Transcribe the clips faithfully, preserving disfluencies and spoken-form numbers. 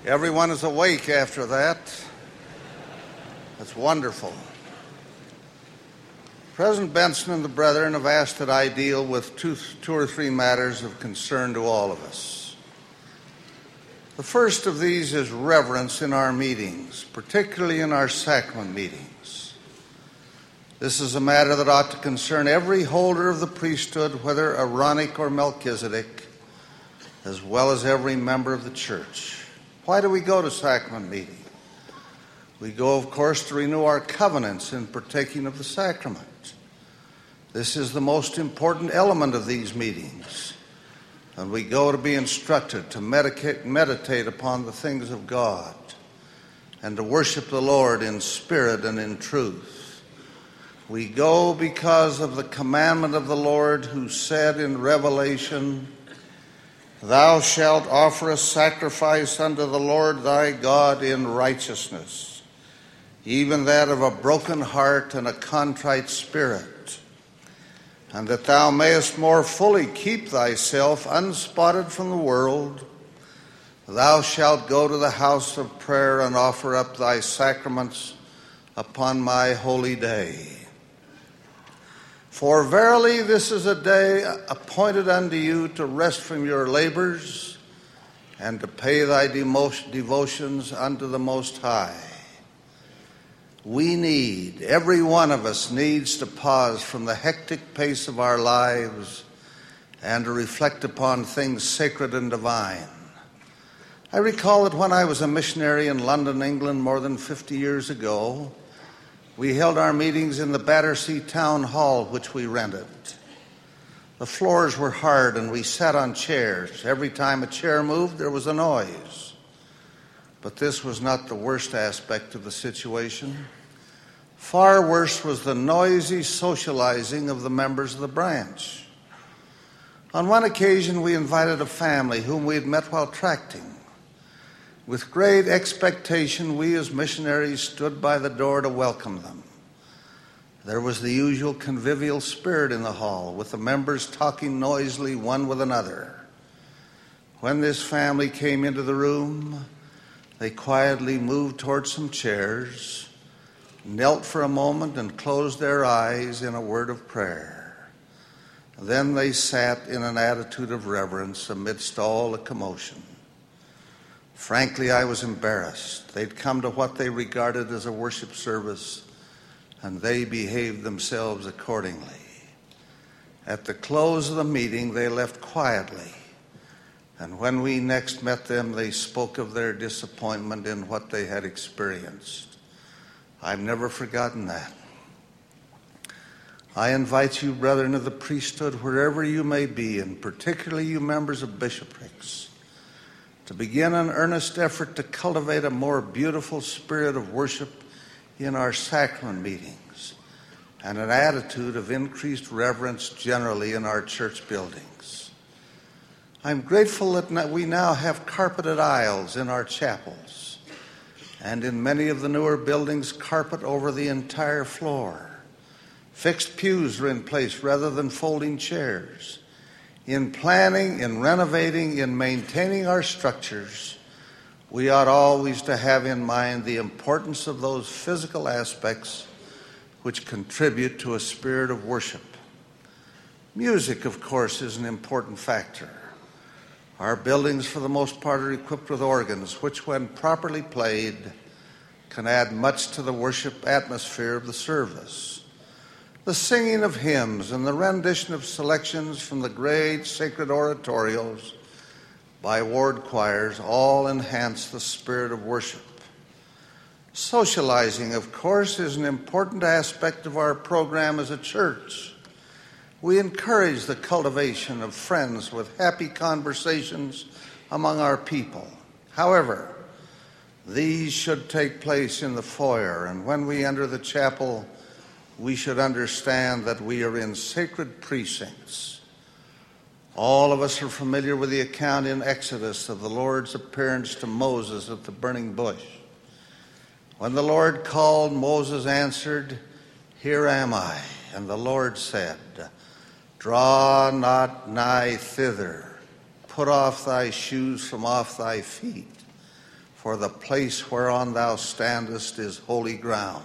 Everyone is awake after that. That's wonderful. President Benson and the brethren have asked that I deal with two, two or three matters of concern to all of us. The first of these is reverence in our meetings, particularly in our sacrament meetings. This is a matter that ought to concern every holder of the priesthood, whether Aaronic or Melchizedek, as well as every member of the church. Why do we go to sacrament meeting? We go, of course, to renew our covenants in partaking of the sacrament. This is the most important element of these meetings. And we go to be instructed to medicate, meditate upon the things of God and to worship the Lord in spirit and in truth. We go because of the commandment of the Lord, who said in Revelation, "Thou shalt offer a sacrifice unto the Lord thy God in righteousness, even that of a broken heart and a contrite spirit. And that thou mayest more fully keep thyself unspotted from the world, thou shalt go to the house of prayer and offer up thy sacraments upon my holy day. For verily this is a day appointed unto you to rest from your labors and to pay thy devotions unto the Most High." We need, every one of us needs to pause from the hectic pace of our lives and to reflect upon things sacred and divine. I recall that when I was a missionary in London, England, more than fifty years ago, we held our meetings in the Battersea Town Hall, which we rented. The floors were hard and we sat on chairs. Every time a chair moved, there was a noise. But this was not the worst aspect of the situation. Far worse was the noisy socializing of the members of the branch. On one occasion, we invited a family whom we had met while tracting. With great expectation, we as missionaries stood by the door to welcome them. There was the usual convivial spirit in the hall, with the members talking noisily one with another. When this family came into the room, they quietly moved toward some chairs, knelt for a moment, and closed their eyes in a word of prayer. Then they sat in an attitude of reverence amidst all the commotion. Frankly, I was embarrassed. They'd come to what they regarded as a worship service, and they behaved themselves accordingly. At the close of the meeting, they left quietly, and when we next met them, they spoke of their disappointment in what they had experienced. I've never forgotten that. I invite you, brethren of the priesthood, wherever you may be, and particularly you members of bishoprics, to begin an earnest effort to cultivate a more beautiful spirit of worship in our sacrament meetings and an attitude of increased reverence generally in our church buildings. I'm grateful that we now have carpeted aisles in our chapels, and in many of the newer buildings, carpet over the entire floor. Fixed pews are in place rather than folding chairs. In planning, in renovating, in maintaining our structures, we ought always to have in mind the importance of those physical aspects which contribute to a spirit of worship. Music, of course, is an important factor. Our buildings, for the most part, are equipped with organs, which, when properly played, can add much to the worship atmosphere of the service. The singing of hymns and the rendition of selections from the great sacred oratorios by ward choirs all enhance the spirit of worship. Socializing, of course, is an important aspect of our program as a church. We encourage the cultivation of friends with happy conversations among our people. However, these should take place in the foyer, and when we enter the chapel, we should understand that we are in sacred precincts. All of us are familiar with the account in Exodus of the Lord's appearance to Moses at the burning bush. When the Lord called, Moses answered, "Here am I." And the Lord said, "Draw not nigh thither. Put off thy shoes from off thy feet. for the place whereon thou standest is holy ground.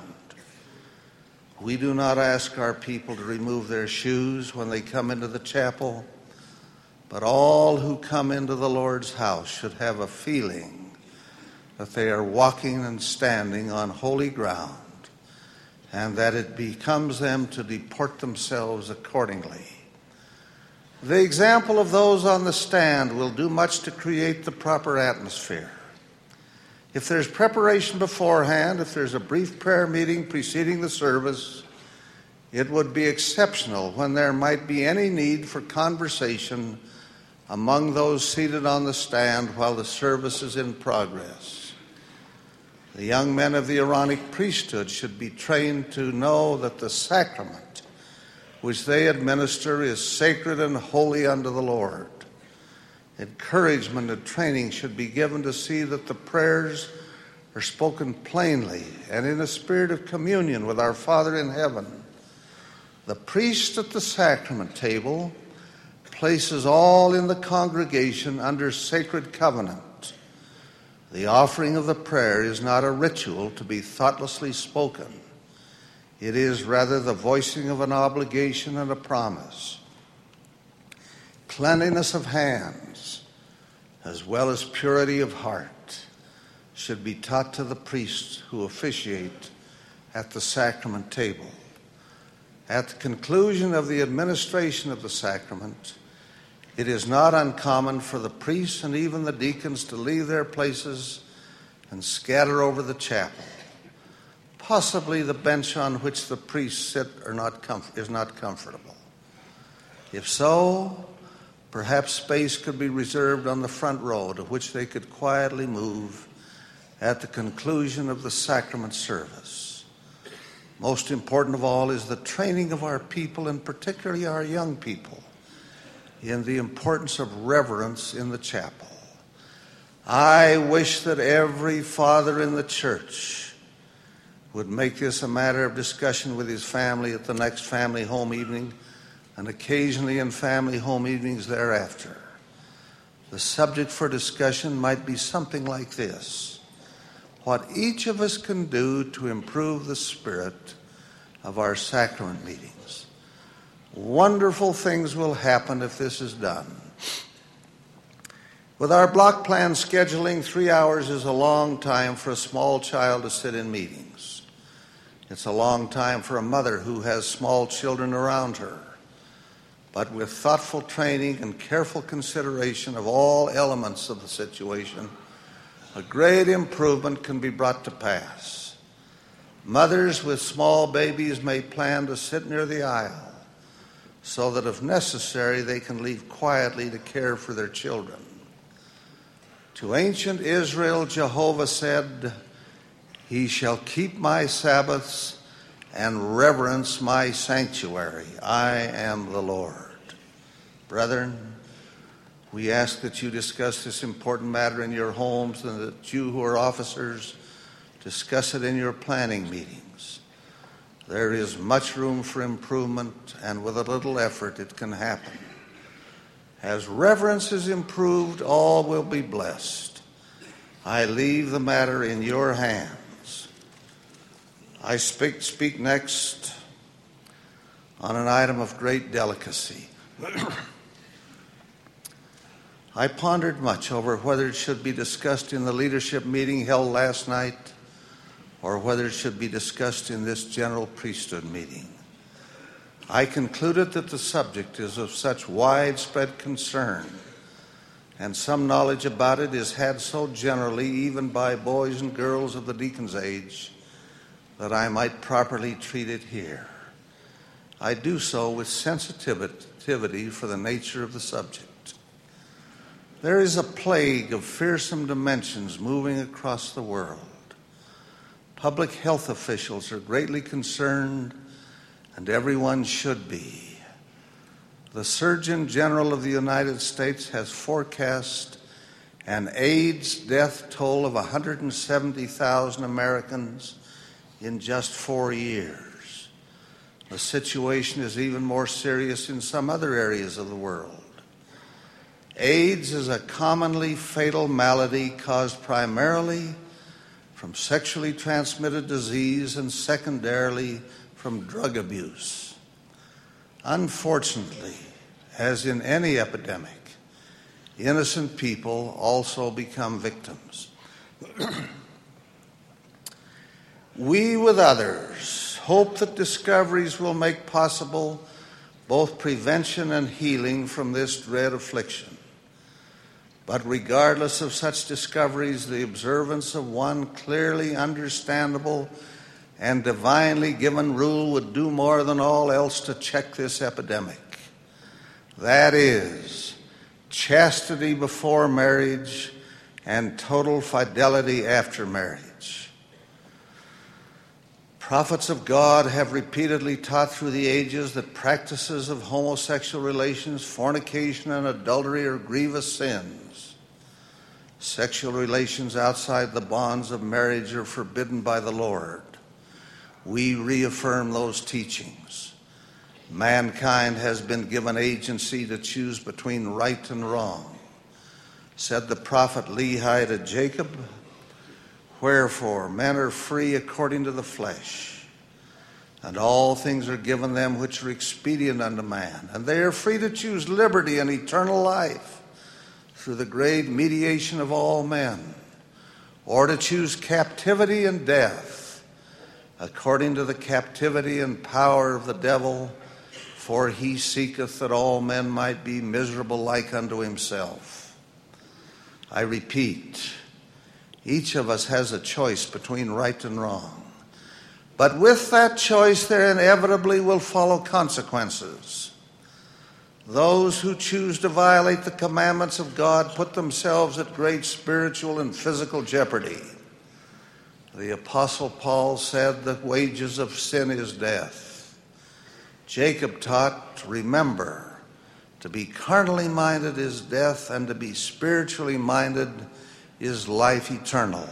We do not ask our people to remove their shoes when they come into the chapel, but all who come into the Lord's house should have a feeling that they are walking and standing on holy ground, and that it becomes them to deport themselves accordingly. The example of those on the stand will do much to create the proper atmosphere. If there's preparation beforehand, if there's a brief prayer meeting preceding the service, it would be exceptional when there might be any need for conversation among those seated on the stand while the service is in progress. The young men of the Aaronic priesthood should be trained to know that the sacrament which they administer is sacred and holy unto the Lord. Encouragement and training should be given to see that the prayers are spoken plainly and in a spirit of communion with our Father in heaven. The priest at the sacrament table places all in the congregation under sacred covenant. The offering of the prayer is not a ritual to be thoughtlessly spoken. It is rather the voicing of an obligation and a promise. Cleanliness of hands, as well as purity of heart, should be taught to the priests who officiate at the sacrament table. At the conclusion of the administration of the sacrament, it is not uncommon for the priests and even the deacons to leave their places and scatter over the chapel. Possibly the bench on which the priests sit are not comf- is not comfortable. If so, perhaps space could be reserved on the front row to which they could quietly move at the conclusion of the sacrament service. Most important of all is the training of our people, and particularly our young people, in the importance of reverence in the chapel. I wish that every father in the church would make this a matter of discussion with his family at the next family home evening, and occasionally in family home evenings thereafter. The subject for discussion might be something like this: what each of us can do to improve the spirit of our sacrament meetings. Wonderful things will happen if this is done. With our block plan scheduling, three hours is a long time for a small child to sit in meetings. It's a long time for a mother who has small children around her. But with thoughtful training and careful consideration of all elements of the situation, a great improvement can be brought to pass. Mothers with small babies may plan to sit near the aisle so that if necessary they can leave quietly to care for their children. To ancient Israel, Jehovah said, "He shall keep my Sabbaths and reverence my sanctuary. I am the Lord." Brethren, we ask that you discuss this important matter in your homes, and that you who are officers discuss it in your planning meetings. There is much room for improvement, and with a little effort it can happen. As reverence is improved, all will be blessed. I leave the matter in your hands. I speak, speak next on an item of great delicacy. I pondered much over whether it should be discussed in the leadership meeting held last night or whether it should be discussed in this general priesthood meeting. I concluded that the subject is of such widespread concern, and some knowledge about it is had so generally even by boys and girls of the deacon's age, that I might properly treat it here. I do so with sensitivity for the nature of the subject. There is a plague of fearsome dimensions moving across the world. Public health officials are greatly concerned, and everyone should be. The Surgeon General of the United States has forecast an AIDS death toll of one hundred seventy thousand Americans in just four years. The situation is even more serious in some other areas of the world. AIDS is a commonly fatal malady caused primarily from sexually transmitted disease and secondarily from drug abuse. Unfortunately, as in any epidemic, innocent people also become victims. We, with others, hope that discoveries will make possible both prevention and healing from this dread affliction. But regardless of such discoveries, the observance of one clearly understandable and divinely given rule would do more than all else to check this epidemic. That is, chastity before marriage and total fidelity after marriage. Prophets of God have repeatedly taught through the ages that practices of homosexual relations, fornication, and adultery are grievous sins. Sexual relations outside the bonds of marriage are forbidden by the Lord. We reaffirm those teachings. Mankind has been given agency to choose between right and wrong. Said the prophet Lehi to Jacob, "Wherefore men are free according to the flesh, and all things are given them which are expedient unto man, and they are free to choose liberty and eternal life through the great mediation of all men, or to choose captivity and death according to the captivity and power of the devil, for he seeketh that all men might be miserable like unto himself." I repeat, each of us has a choice between right and wrong. But with that choice, there inevitably will follow consequences. Those who choose to violate the commandments of God put themselves at great spiritual and physical jeopardy. The Apostle Paul said the wages of sin is death. Jacob taught, remember, to be carnally minded is death, and to be spiritually minded is life eternal.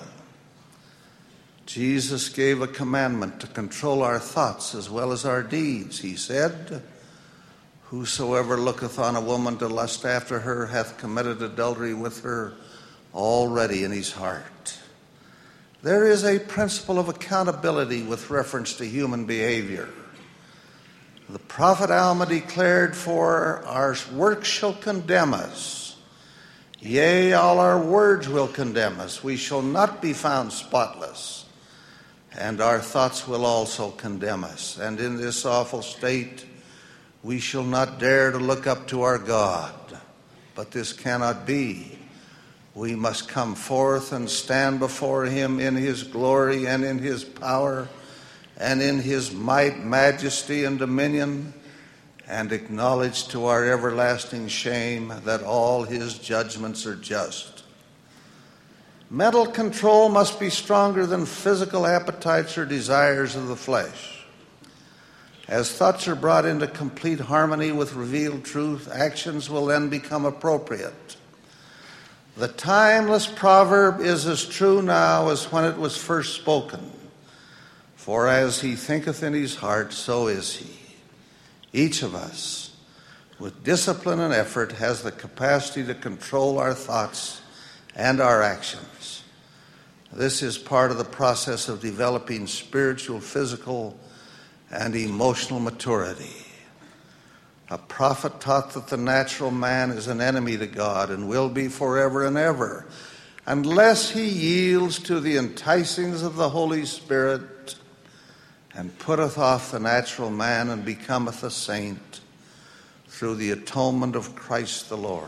Jesus gave a commandment to control our thoughts as well as our deeds. He said, "Whosoever looketh on a woman to lust after her hath committed adultery with her already in his heart." There is a principle of accountability with reference to human behavior. The prophet Alma declared, "For our works shall condemn us. Yea, all our words will condemn us. We shall not be found spotless. And our thoughts will also condemn us. And in this awful state, we shall not dare to look up to our God. But this cannot be. We must come forth and stand before him in his glory and in his power and in his might, majesty, and dominion, and acknowledge to our everlasting shame that all his judgments are just. Mental control must be stronger than physical appetites or desires of the flesh. As thoughts are brought into complete harmony with revealed truth, actions will then become appropriate. The timeless proverb is as true now as when it was first spoken. For as he thinketh in his heart, so is he. Each of us, with discipline and effort, has the capacity to control our thoughts and our actions. This is part of the process of developing spiritual, physical, and emotional maturity. A prophet taught that the natural man is an enemy to God and will be forever and ever, unless he yields to the enticings of the Holy Spirit and putteth off the natural man and becometh a saint through the atonement of Christ the Lord.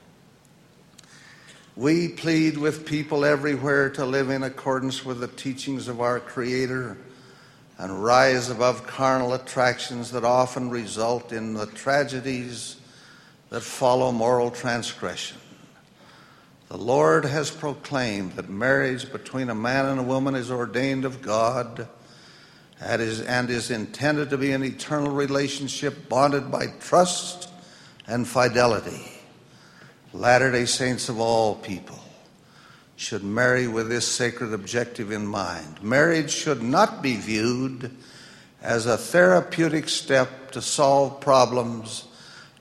We plead with people everywhere to live in accordance with the teachings of our Creator and rise above carnal attractions that often result in the tragedies that follow moral transgression. The Lord has proclaimed that marriage between a man and a woman is ordained of God and is, and is intended to be an eternal relationship bonded by trust and fidelity. Latter-day Saints of all people should marry with this sacred objective in mind. Marriage should not be viewed as a therapeutic step to solve problems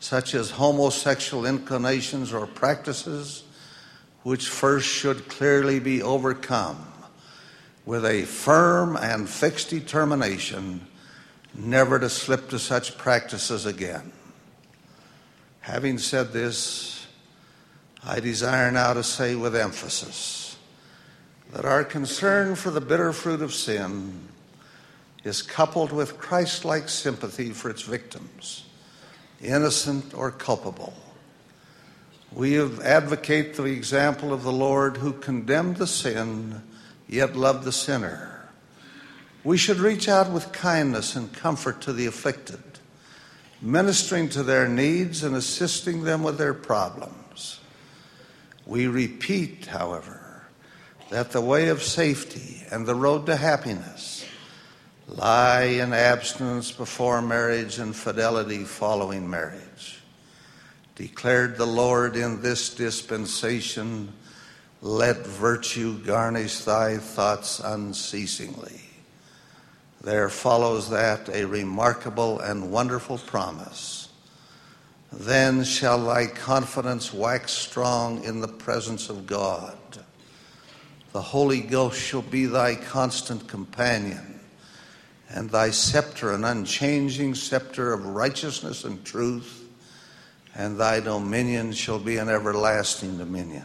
such as homosexual inclinations or practices, which first should clearly be overcome with a firm and fixed determination never to slip to such practices again. Having said this, I desire now to say with emphasis that our concern for the bitter fruit of sin is coupled with Christ-like sympathy for its victims, innocent or culpable. We advocate the example of the Lord who condemned the sin, yet loved the sinner. We should reach out with kindness and comfort to the afflicted, ministering to their needs and assisting them with their problems. We repeat, however, that the way of safety and the road to happiness lie in abstinence before marriage and fidelity following marriage. Declared the Lord in this dispensation, let virtue garnish thy thoughts unceasingly. There follows that a remarkable and wonderful promise. Then shall thy confidence wax strong in the presence of God. The Holy Ghost shall be thy constant companion, and thy scepter an unchanging scepter of righteousness and truth, and thy dominion shall be an everlasting dominion.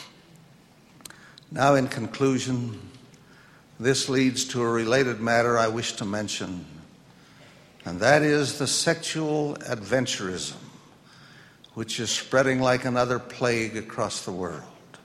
Now, in conclusion, this leads to a related matter I wish to mention, and that is the sexual adventurism, which is spreading like another plague across the world.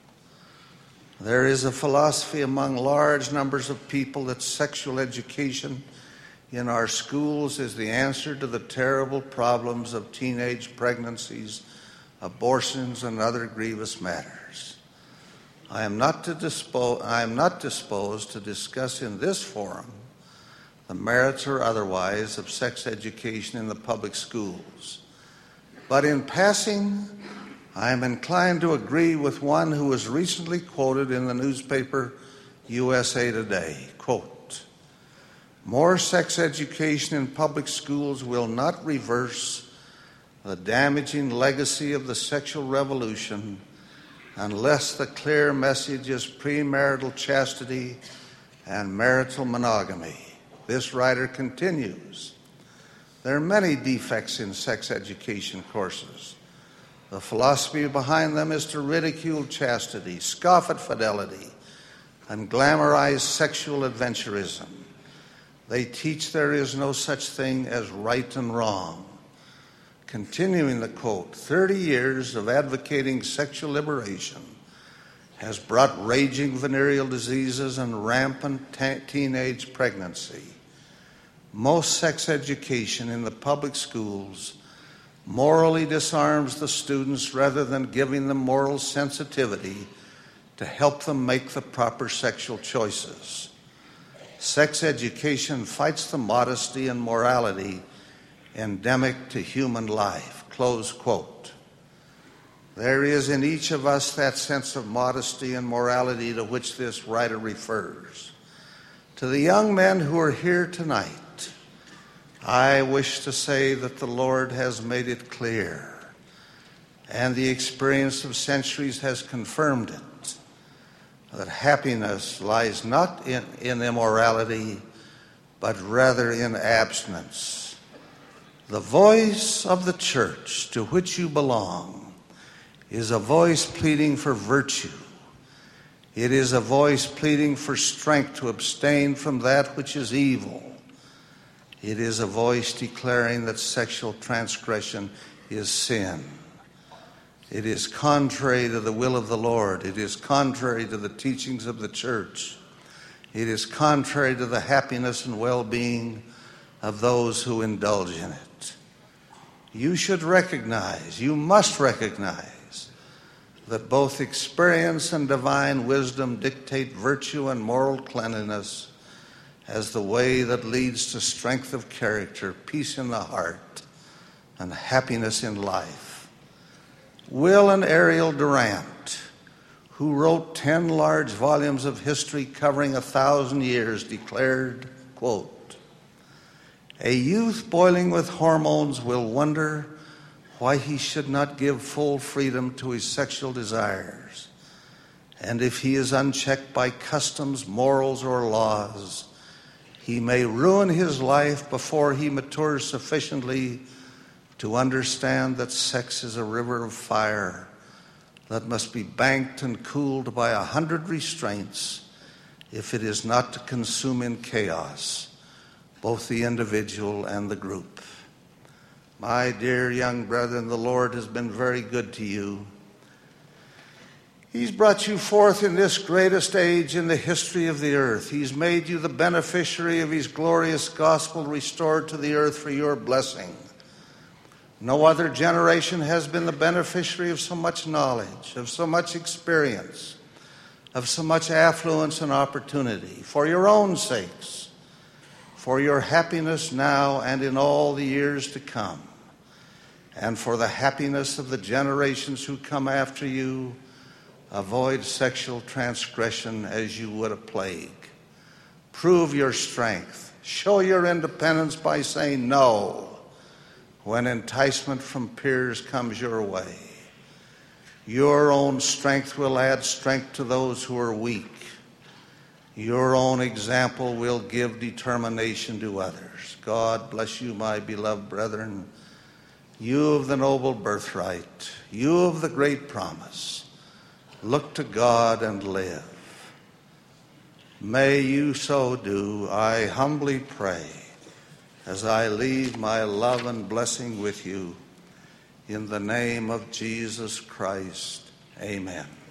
There is a philosophy among large numbers of people that sexual education in our schools is the answer to the terrible problems of teenage pregnancies, abortions, and other grievous matters. I am not to dispo- I am not disposed to discuss in this forum the merits or otherwise of sex education in the public schools. But in passing, I am inclined to agree with one who was recently quoted in the newspaper U S A Today. Quote, more sex education in public schools will not reverse the damaging legacy of the sexual revolution unless the clear message is premarital chastity and marital monogamy. This writer continues, there are many defects in sex education courses. The philosophy behind them is to ridicule chastity, scoff at fidelity, and glamorize sexual adventurism. They teach there is no such thing as right and wrong. Continuing the quote, thirty years of advocating sexual liberation has brought raging venereal diseases and rampant ta- teenage pregnancy. Most sex education in the public schools morally disarms the students rather than giving them moral sensitivity to help them make the proper sexual choices. Sex education fights the modesty and morality endemic to human life. Close quote. There is in each of us that sense of modesty and morality to which this writer refers. To the young men who are here tonight, I wish to say that the Lord has made it clear, and the experience of centuries has confirmed it, that happiness lies not in, in immorality, but rather in abstinence. The voice of the church to which you belong is a voice pleading for virtue. It is a voice pleading for strength to abstain from that which is evil. It is a voice declaring that sexual transgression is sin. It is contrary to the will of the Lord. It is contrary to the teachings of the church. It is contrary to the happiness and well-being of those who indulge in it. You should recognize, you must recognize, that both experience and divine wisdom dictate virtue and moral cleanliness as the way that leads to strength of character, peace in the heart, and happiness in life. Will and Ariel Durant, who wrote ten large volumes of history covering a thousand years, declared, quote, a youth boiling with hormones will wonder why he should not give full freedom to his sexual desires. And if he is unchecked by customs, morals, or laws, he may ruin his life before he matures sufficiently to understand that sex is a river of fire that must be banked and cooled by a hundred restraints if it is not to consume in chaos both the individual and the group. My dear young brethren, the Lord has been very good to you. He's brought you forth in this greatest age in the history of the earth. He's made you the beneficiary of his glorious gospel restored to the earth for your blessing. No other generation has been the beneficiary of so much knowledge, of so much experience, of so much affluence and opportunity, for your own sakes, for your happiness now and in all the years to come, and for the happiness of the generations who come after you. Avoid sexual transgression as you would a plague. Prove your strength. Show your independence by saying no when enticement from peers comes your way. Your own strength will add strength to those who are weak. Your own example will give determination to others. God bless you, my beloved brethren. You of the noble birthright, you of the great promise. Look to God and live. May you so do, I humbly pray, as I leave my love and blessing with you. In the name of Jesus Christ, amen.